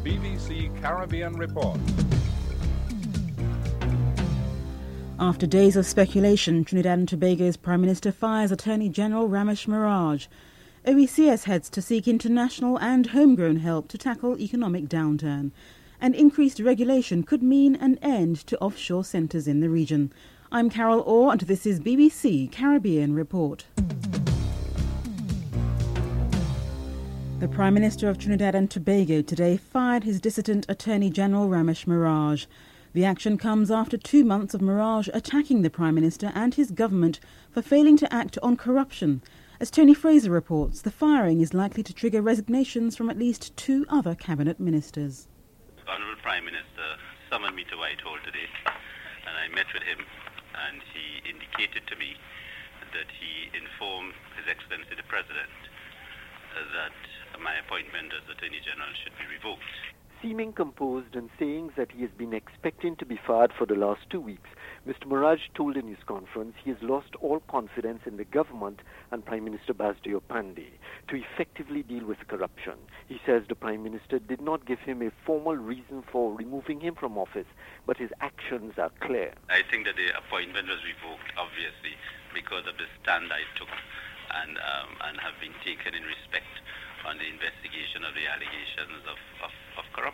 BBC Caribbean Report. After days of speculation, Trinidad and Tobago's Prime Minister fires Attorney General Ramesh Miraj. OECS heads to seek international and homegrown help to tackle economic downturn. And increased regulation could mean an end to offshore centres in the region. I'm Carol Orr and this is BBC Caribbean Report. The Prime Minister of Trinidad and Tobago today fired his dissident Attorney General Ramesh Miraj. The action comes after 2 months of Miraj attacking the Prime Minister and his government for failing to act on corruption. As Tony Fraser reports, the firing is likely to trigger resignations from at least 2 other cabinet ministers. The Honourable Prime Minister summoned me to Whitehall today, and I met with him, and he indicated to me that he informed His Excellency the President that my appointment as Attorney General should be revoked. Seeming composed and saying that he has been expecting to be fired for the last 2 weeks, Mr. Miraj told in his conference he has lost all confidence in the government and Prime Minister Basdeo Panday to effectively deal with corruption. He says the Prime Minister did not give him a formal reason for removing him from office, but his actions are clear. I think that the appointment was revoked, obviously, because of the stand I took and have been taken in respect on the investigation of the allegations of corruption.